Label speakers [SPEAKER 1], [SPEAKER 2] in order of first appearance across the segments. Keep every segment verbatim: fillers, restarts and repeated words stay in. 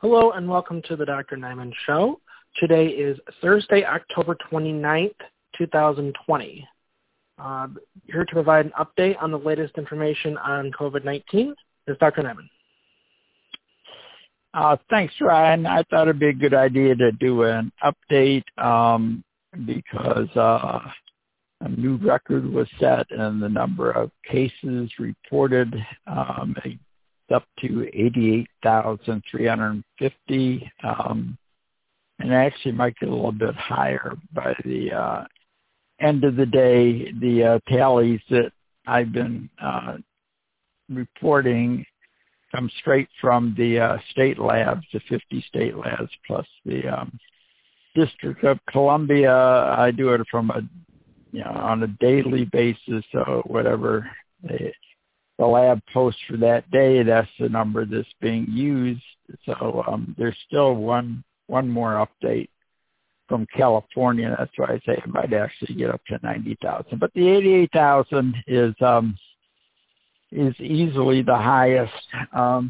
[SPEAKER 1] Hello and welcome to the Doctor Nyman Show. Today is Thursday, October twenty-ninth, twenty twenty. Uh, here to provide an update on the latest information on COVID nineteen is Doctor Nyman.
[SPEAKER 2] Uh, thanks, Ryan. I thought it'd be a good idea to do an update um, because uh, a new record was set and the number of cases reported um, up to eighty-eight thousand three hundred fifty, um, and actually might get a little bit higher by the uh, end of the day. The uh, tallies that I've been uh, reporting come straight from the uh, state labs, the fifty state labs, plus the um, District of Columbia. I do it from a, you know, on a daily basis, so whatever they the lab post for that day, that's the number that's being used. So um, there's still one one more update from California. That's why I say it might actually get up to ninety thousand. But the eighty-eight thousand is um, is easily the highest um,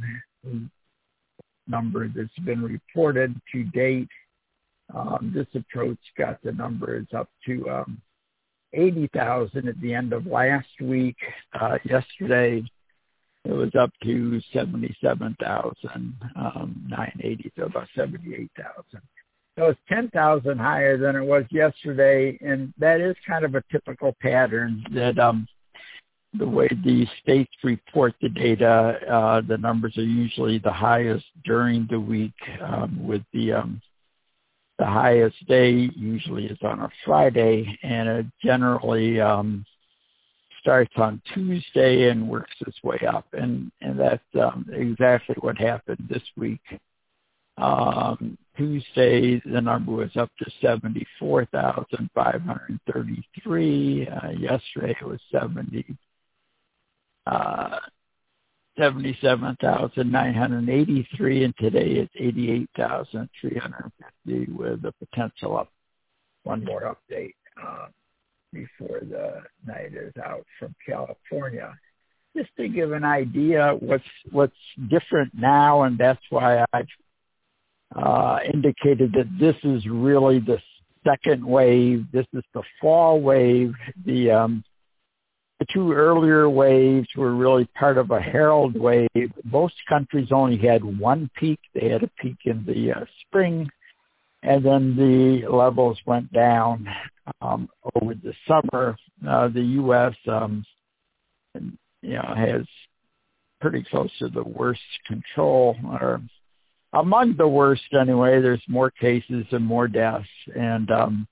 [SPEAKER 2] number that's been reported to date. Um, this approach got the numbers up to um, eighty thousand at the end of last week. Uh, yesterday, it was up to seventy-seven thousand um, nine hundred eighty, so about seventy-eight thousand. So it's ten thousand higher than it was yesterday, and that is kind of a typical pattern that um, the way the states report the data, uh, the numbers are usually the highest during the week um, with the um, The highest day usually is on a Friday, and it generally um, starts on Tuesday and works its way up. And, and that's um, exactly what happened this week. Um, Tuesday, the number was up to seventy-four thousand five hundred thirty-three. Uh, yesterday, it was seventy. Uh, seventy-seven thousand nine hundred eighty-three, and today it's eighty-eight thousand three hundred fifty with a potential up, one more update uh, before the night is out from California. Just to give an idea what's what's different now, and that's why I've uh, indicated that this is really the second wave. This is the fall wave. The um, The two earlier waves were really part of a herald wave. Most countries only had one peak. They had a peak in the uh, spring, and then the levels went down um, over the summer. Uh, the U S um, you know, has pretty close to the worst control, or among the worst anyway. There's more cases and more deaths, and um,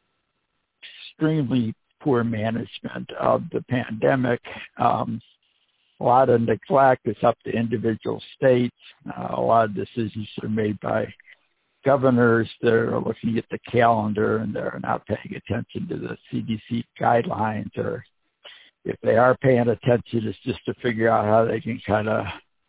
[SPEAKER 2] extremely poor management of the pandemic. Um, a lot of neglect. It's up to individual states. Uh, a lot of decisions are made by governors that are looking at the calendar and they're not paying attention to the C D C guidelines, or if they are paying attention, it's just to figure out how they can kind of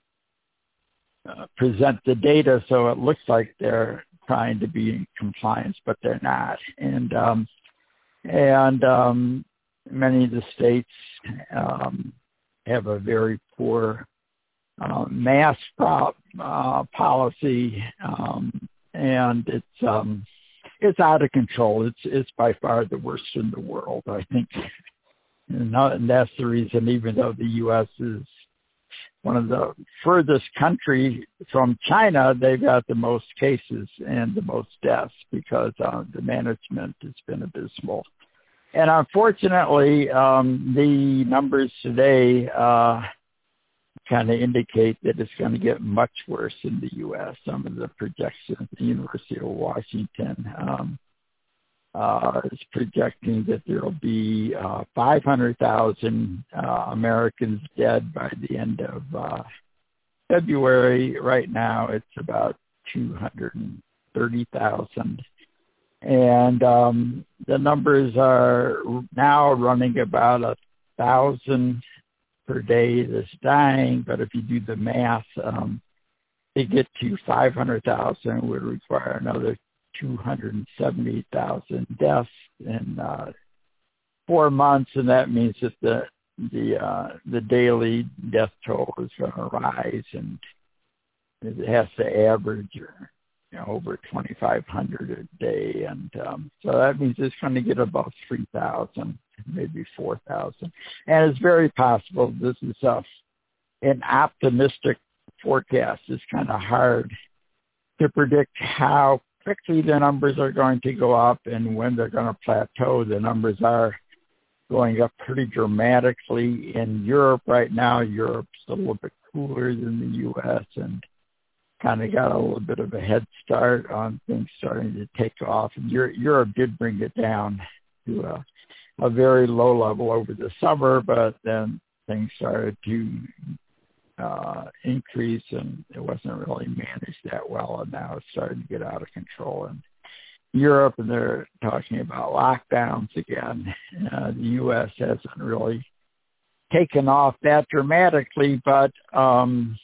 [SPEAKER 2] uh, present the data so it looks like they're trying to be in compliance, but they're not. And um, And um, many of the states um, have a very poor uh, mask pro- uh, policy, um, and it's um, it's out of control. It's it's by far the worst in the world, I think, and, and that's the reason. Even though the U S is one of the furthest countries from China, they've got the most cases and the most deaths because uh, the management has been abysmal. And unfortunately, um, the numbers today uh, kind of indicate that it's going to get much worse in the U S. Some of the projections, the University of Washington um, uh, is projecting that there will be uh, five hundred thousand uh, Americans dead by the end of uh, February. Right now, it's about two hundred thirty thousand. And um, the numbers are now running about a thousand per day that's dying. But if you do the math, um, to get to five hundred thousand would require another two hundred seventy thousand deaths in uh, four months, and that means that the the uh, the daily death toll is going to rise, and it has to average you know, over twenty-five hundred a day. And um, so that means it's going to get about three thousand, maybe four thousand. And it's very possible this is a, an optimistic forecast. It's kind of hard to predict how quickly the numbers are going to go up and when they're going to plateau. The numbers are going up pretty dramatically in Europe right now. Europe's a little bit cooler than the U S and kind of got a little bit of a head start on things starting to take off. And Europe did bring it down to a, a very low level over the summer, but then things started to uh, increase, and it wasn't really managed that well, and now it's starting to get out of control in Europe, and they're talking about lockdowns again. Uh, the U S hasn't really taken off that dramatically, but um,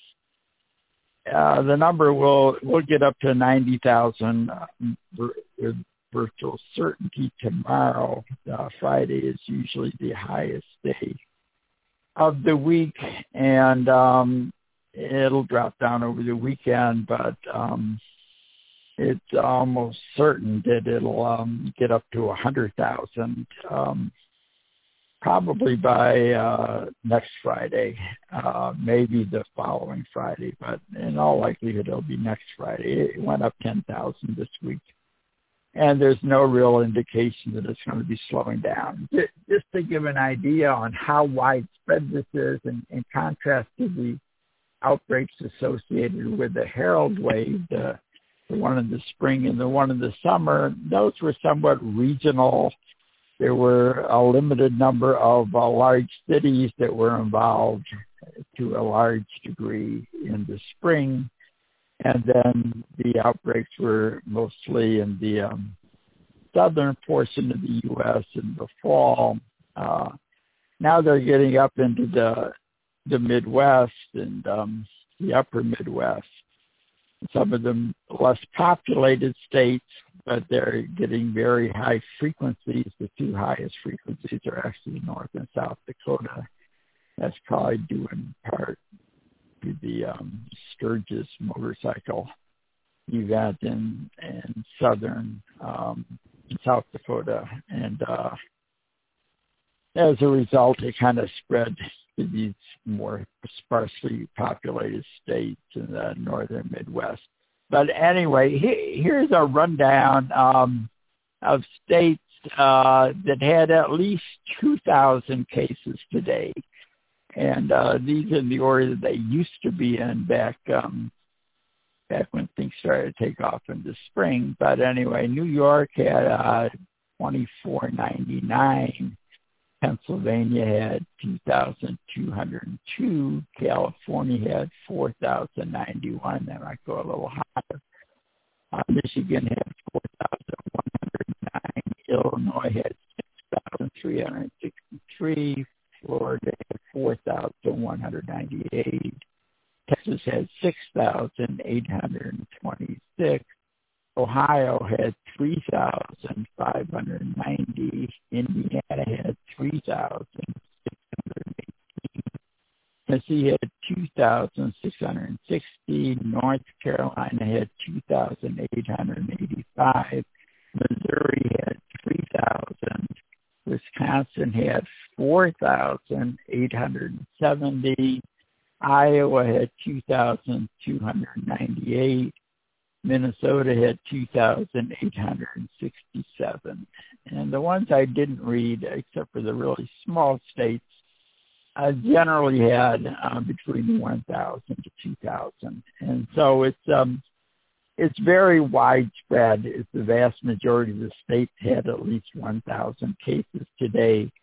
[SPEAKER 2] uh, the number will will get up to ninety thousand uh, with virtual certainty tomorrow. Uh, Friday is usually the highest day of the week, and um, it'll drop down over the weekend, but um, it's almost certain that it'll um, get up to one hundred thousand um, probably by uh, next Friday, uh, maybe the following Friday, but in all likelihood it'll be next Friday. It went up ten thousand this week, and there's no real indication that it's going to be slowing down. Just to give an idea on how widespread this is, in, in contrast to the outbreaks associated with the Herald wave, the, the one in the spring and the one in the summer, those were somewhat regional. There were a limited number of uh, large cities that were involved to a large degree in the spring. And then the outbreaks were mostly in the um, southern portion of the U S in the fall. Uh, now they're getting up into the the Midwest and um, the upper Midwest. Some of them less populated states, but they're getting very high frequencies. The two highest frequencies are actually North and South Dakota. That's probably due in part to the um, Sturgis motorcycle event in, in southern um, South Dakota. And uh, as a result, it kind of spread to these more sparsely populated states in the northern Midwest. But anyway, he, here's a rundown um, of states uh, that had at least two thousand cases today. And uh, these are in the order that they used to be in back um, back when things started to take off in the spring. But anyway, New York had uh, twenty-four ninety-nine. Pennsylvania had two thousand two hundred two. California had four thousand ninety-one. That might go a little higher. Uh, Michigan had four thousand one hundred nine. Illinois had six thousand three hundred sixty-three. Florida had four thousand one hundred ninety-eight. Texas had six thousand eight hundred twenty-six. Ohio had three thousand five hundred ninety. Indiana had three thousand six hundred eighteen. Tennessee had two thousand six hundred sixty. North Carolina had two thousand eight hundred eighty-five. Missouri had three thousand. Wisconsin had four thousand eight hundred seventy. Iowa had two thousand two hundred ninety-eight. Minnesota had two thousand eight hundred sixty-seven. And the ones I didn't read, except for the really small states, uh, generally had uh, between one thousand to two thousand. And so it's um, it's very widespread. It's the vast majority of the states had at least one thousand cases today.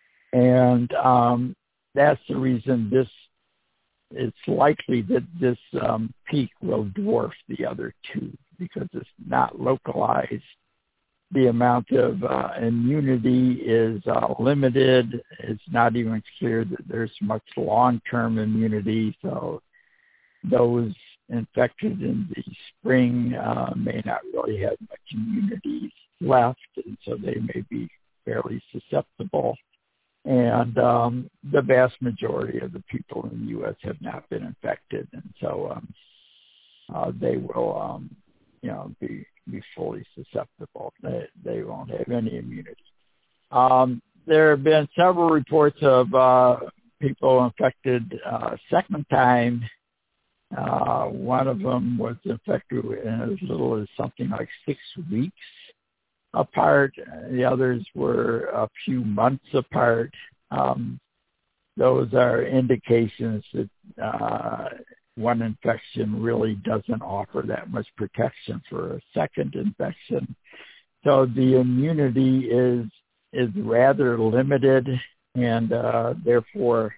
[SPEAKER 2] And um, that's the reason this it's likely that this um, peak will dwarf the other two because it's not localized. The amount of uh, immunity is uh, limited. It's not even clear that there's much long-term immunity. So those infected in the spring uh, may not really have much immunity left, and so they may be fairly susceptible. And um, the vast majority of the people in the U S have not been infected. And so um, uh, they will, um, you know, be be fully susceptible. They they won't have any immunity. Um, there have been several reports of uh, people infected uh, second time. Uh, one of them was infected in as little as something like six weeks apart. The others were a few months apart. Um, those are indications that uh, one infection really doesn't offer that much protection for a second infection. So the immunity is is rather limited, and uh, therefore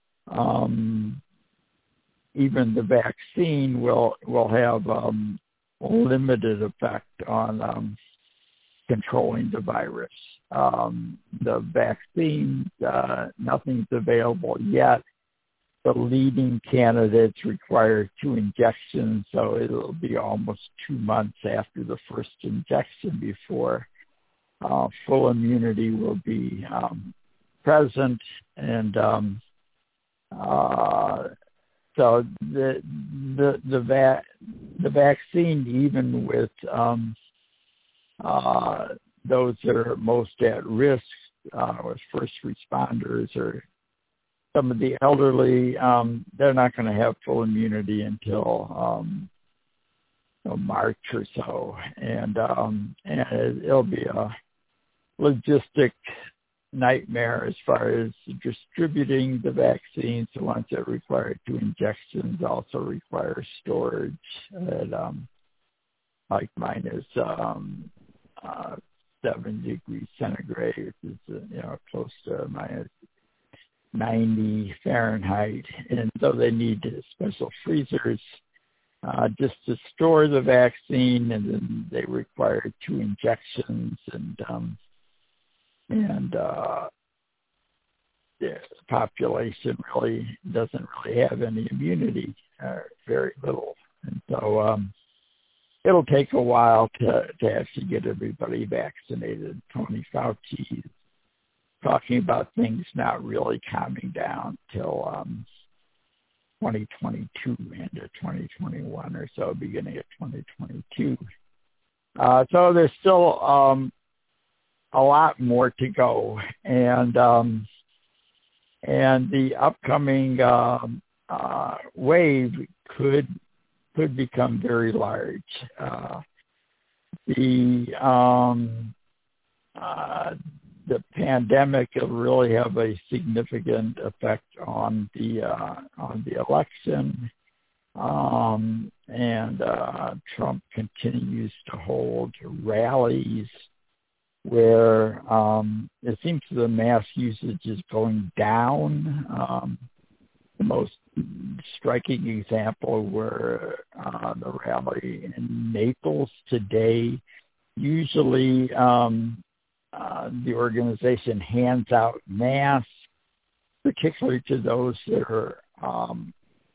[SPEAKER 2] um, even the vaccine will will have um, limited effect on um, controlling the virus. Um, the vaccine, uh, nothing's available yet. The leading candidates require two injections, so it'll be almost two months after the first injection before uh, full immunity will be um, present. And um, uh, so the the the, va- the vaccine, even with um, uh, those that are most at risk, uh, with first responders or some of the elderly, um, they're not going to have full immunity until um, you know, March or so, and um, and it, it'll be a logistic nightmare as far as distributing the vaccines. The ones that require two injections also require storage at um, like minus um, uh, seven degrees centigrade, which is uh, you know close to minus ninety Fahrenheit, and so they need special freezers uh, just to store the vaccine, and then they require two injections, and um, and uh, the population really doesn't really have any immunity, uh, very little, and so um, it'll take a while to, to actually get everybody vaccinated. Tony Fauci talking about things not really calming down till um, twenty twenty-two, end of twenty twenty-one or so, beginning of twenty twenty-two. Uh, so there's still um, a lot more to go, and um, and the upcoming um, uh, wave could could become very large. Uh, the um, uh, the pandemic will really have a significant effect on the uh, on the election, um, and uh, Trump continues to hold rallies where um, it seems the mass usage is going down. Um, the most striking example were uh, the rally in Naples today. Usually, um, Uh, the organization hands out masks, particularly to those that are um,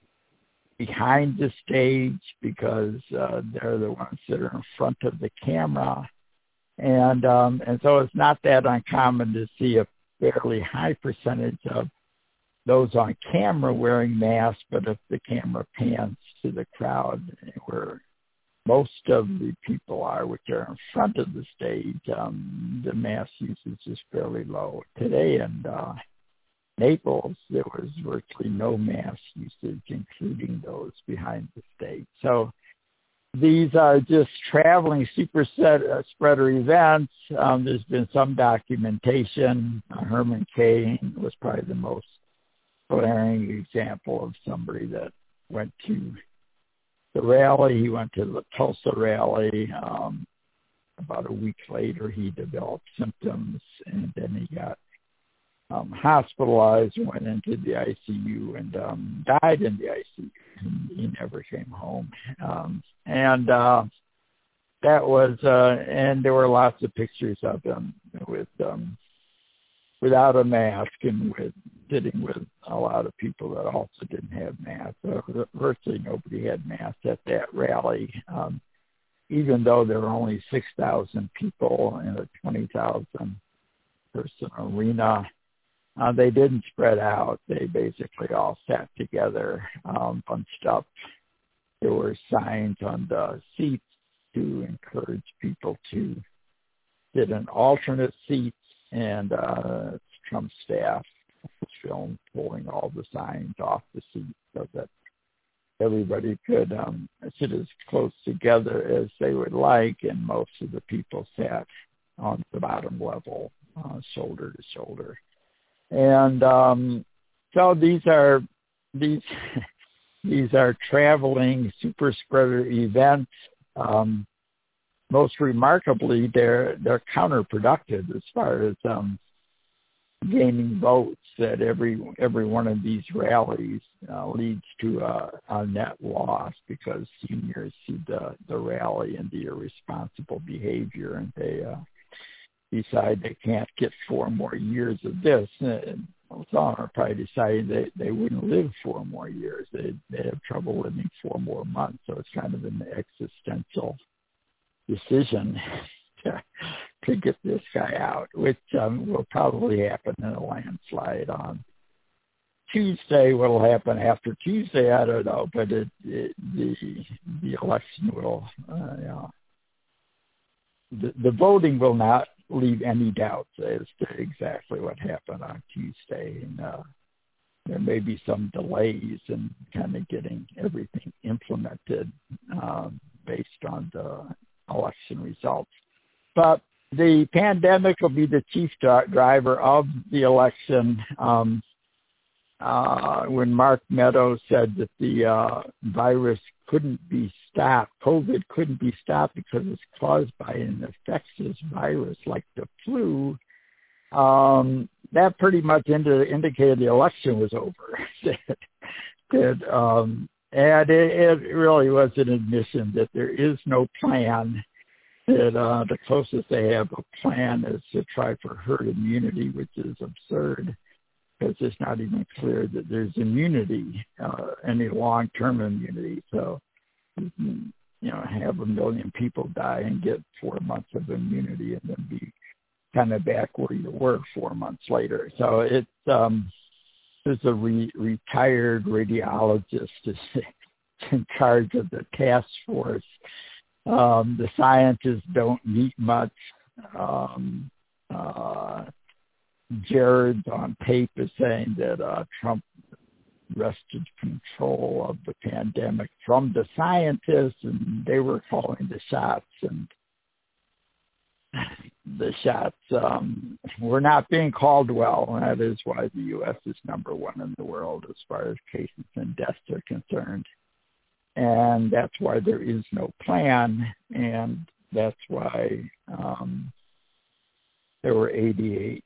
[SPEAKER 2] behind the stage, because uh, they're the ones that are in front of the camera. And um, and so it's not that uncommon to see a fairly high percentage of those on camera wearing masks, but if the camera pans to the crowd where most of the people are, which are in front of the stage, um, the mass usage is fairly low. Today in uh, Naples, there was virtually no mass usage, including those behind the stage. So these are just traveling super set, uh, spreader events. Um, there's been some documentation. Uh, Herman Cain was probably the most glaring example of somebody that went to the rally. He went to the Tulsa rally. Um, about a week later, he developed symptoms, and then he got um, hospitalized, went into the I C U, and um, died in the I C U. He, he never came home. Um, and uh, that was, uh, and there were lots of pictures of him with um, without a mask and with sitting with a lot of people that also didn't have masks. So virtually nobody had masks at that rally, um, even though there were only six thousand people in a twenty thousand person arena. Uh, they didn't spread out. They basically all sat together, um, bunched up there were signs on the seats to encourage people to sit in alternate seats, and uh, Trump staff was filmed pulling all the signs off the seats so that everybody could um, sit as close together as they would like, and most of the people sat on the bottom level, uh, shoulder to shoulder. And um, so these are these these are traveling super spreader events. Um, most remarkably, they're they're counterproductive as far as um, gaining votes. That every every one of these rallies uh, leads to a, a net loss because seniors see the, the rally and the irresponsible behavior, and they uh, decide they can't get four more years of this. And some are probably deciding they, they wouldn't live four more years. They they have trouble living four more months. So it's kind of an existential decision to, to get this guy out, which um, will probably happen in a landslide on Tuesday. What will happen after Tuesday, I don't know, but it, it, the the election will, uh, you know, the, the voting will not leave any doubts as to exactly what happened on Tuesday. And uh, there may be some delays in kind of getting everything implemented um, based on the election results. But the pandemic will be the chief driver of the election. Um, uh, when Mark Meadows said that the uh, virus couldn't be stopped, COVID couldn't be stopped because it's caused by an infectious virus like the flu, um, that pretty much indi- indicated the election was over. that, um, and it, it really was an admission that there is no plan. That uh, the closest they have a plan is to try for herd immunity, which is absurd because it's not even clear that there's immunity, uh, any long-term immunity. So, you can, you know, have a million people die and get four months of immunity and then be kind of back where you were four months later. So it's um, there's a re- retired radiologist is in charge of the task force. Um, the scientists don't meet much. Um, uh, Jared on tape is saying that uh, Trump wrested control of the pandemic from the scientists, and they were calling the shots, and the shots um, were not being called well. And that is why the U S is number one in the world as far as cases and deaths are concerned. And that's why there is no plan, and that's why um, there were eighty-eight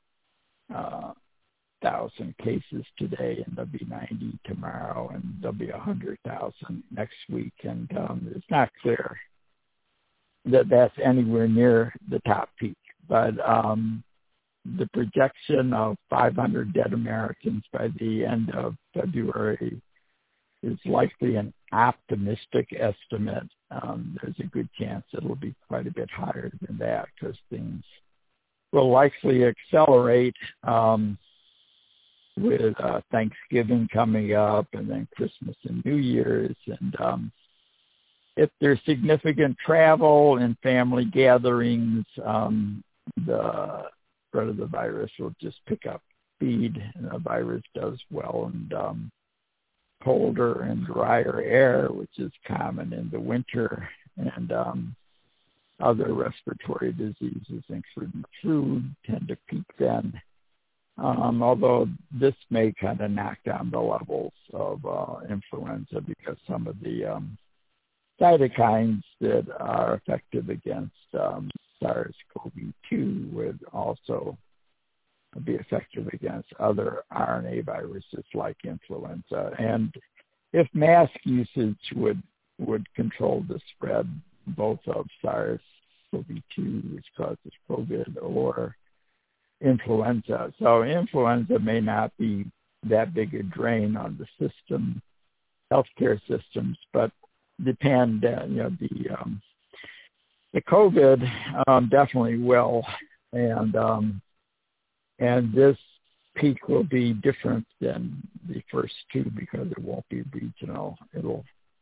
[SPEAKER 2] thousand uh, cases today, and there'll be ninety tomorrow, and there'll be one hundred thousand next week. And um, it's not clear that that's anywhere near the top peak. But um, the projection of five hundred dead Americans by the end of February is likely an optimistic estimate. Um, there's a good chance it'll be quite a bit higher than that because things will likely accelerate um, with uh, Thanksgiving coming up and then Christmas and New Year's. And um, if there's significant travel and family gatherings, um, the spread of the virus will just pick up speed. And the virus does well and um, colder and drier air, which is common in the winter, and um, other respiratory diseases, including flu, tend to peak then. Um, although this may kind of knock down the levels of uh, influenza because some of the um, cytokines that are effective against um, SARS-C o V two would also be effective against other R N A viruses like influenza. And if mask usage would would control the spread both of SARS-C o V two, which causes COVID, or influenza. So influenza may not be that big a drain on the system, healthcare systems, but the pand, you know, the um, the COVID um, definitely will, and um, and this peak will be different than the first two because it won't be regional. It'll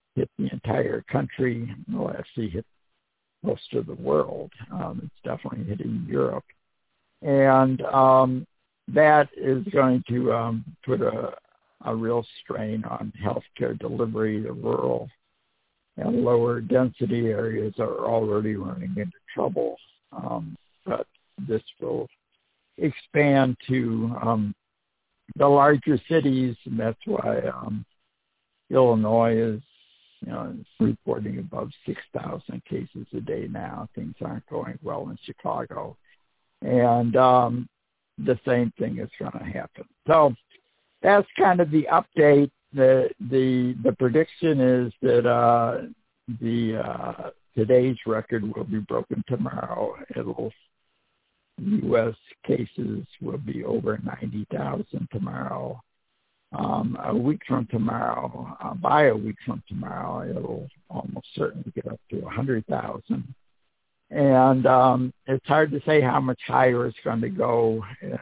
[SPEAKER 2] hit the entire country. It'll actually hit most of the world. Um, it's definitely hitting Europe. And um, that is going to um, put a, a real strain on healthcare delivery. The rural and lower density areas are already running into trouble. Um, but this will expand to um, the larger cities, and that's why um, Illinois is, you know, reporting above six thousand cases a day now. Things aren't going well in Chicago. And um, the same thing is going to happen. So that's kind of the update. The the the prediction is that uh, the uh, today's record will be broken tomorrow. It'll U S cases will be over ninety thousand tomorrow. Um, a week from tomorrow, uh, by a week from tomorrow, it'll almost certainly get up to one hundred thousand. And um, it's hard to say how much higher it's going to go. Uh,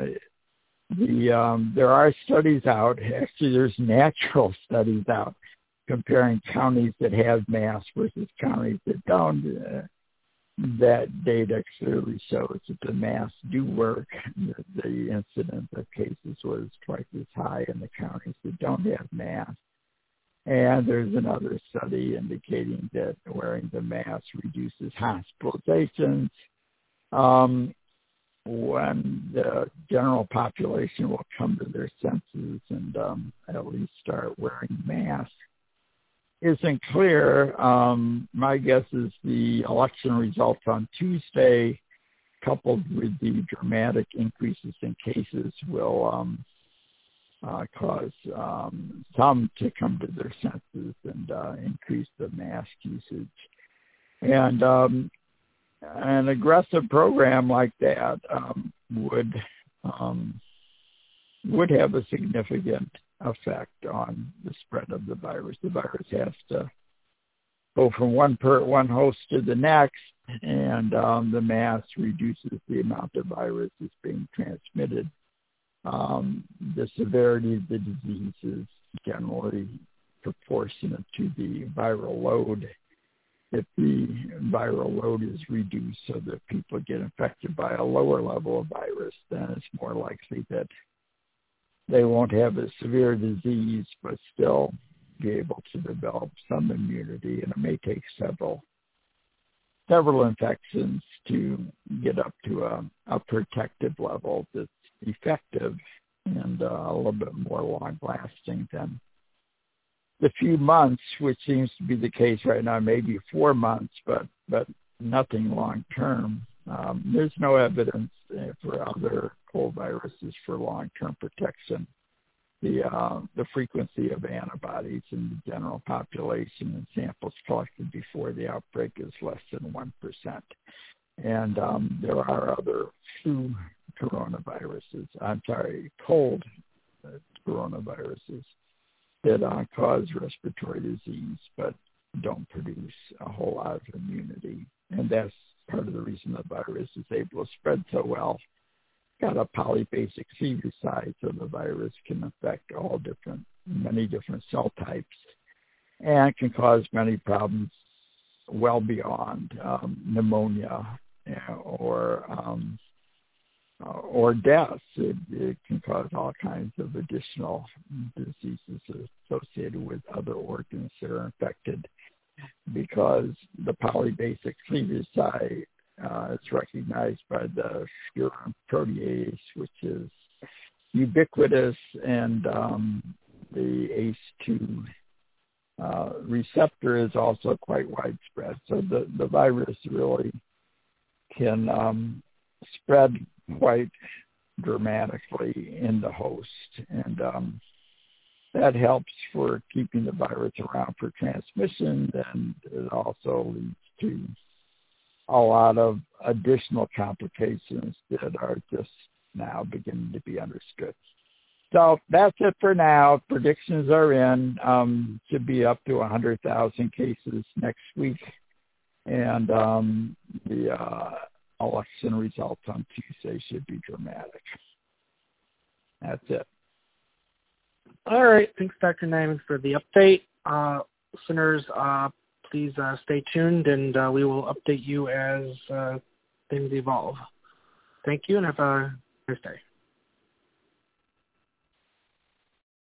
[SPEAKER 2] the um, there are studies out. Actually, there's natural studies out comparing counties that have masks versus counties that don't. Uh, that data clearly shows that the masks do work. The, the incidence of cases was twice as high in the counties that don't have masks. And there's another study indicating that wearing the mask reduces hospitalizations. Um, when the general population will come to their senses and um, at least start wearing masks, isn't clear. Um, my guess is the election results on Tuesday, coupled with the dramatic increases in cases, will um, uh, cause um, some to come to their senses and uh, increase the mask usage. And um, an aggressive program like that um, would um, would have a significant effect on the spread of the virus. The virus has to go from one per one host to the next, and um, the mass reduces the amount of virus that's being transmitted. Um, the severity of the disease is generally proportionate to the viral load. If the viral load is reduced so that people get infected by a lower level of virus, then it's more likely that they won't have a severe disease, but still be able to develop some immunity. And it may take several several infections to get up to a, a protective level that's effective and uh, a little bit more long-lasting than the few months, which seems to be the case right now, maybe four months, but, but nothing long-term. Um, there's no evidence uh, for other cold viruses for long-term protection. The uh, the frequency of antibodies in the general population and samples collected before the outbreak is less than one percent. And um, there are other flu coronaviruses, I'm sorry, cold uh, coronaviruses that uh, cause respiratory disease but don't produce a whole lot of immunity. And that's part of the reason the virus is able to spread so well. Got a polybasic cleavage site, so the virus can affect all different, many different cell types, and can cause many problems well beyond um, pneumonia you know, or um, uh, or deaths. It, it can cause all kinds of additional diseases associated with other organs that are infected because the polybasic cleavage site Uh, it's recognized by the furin protease, which is ubiquitous, and um, the A C E two uh, receptor is also quite widespread. So the, the virus really can um, spread quite dramatically in the host, and um, that helps for keeping the virus around for transmission, and it also leads to a lot of additional complications that are just now beginning to be understood. So that's it for now. Predictions are in. Um, should be up to one hundred thousand cases next week. And um, the uh, election results on Tuesday should be dramatic. That's it.
[SPEAKER 1] All right. Thanks, Doctor Nyman, for the update. Uh, listeners, uh, please uh, stay tuned, and uh, we will update you as uh, things evolve. Thank you, and have a nice day.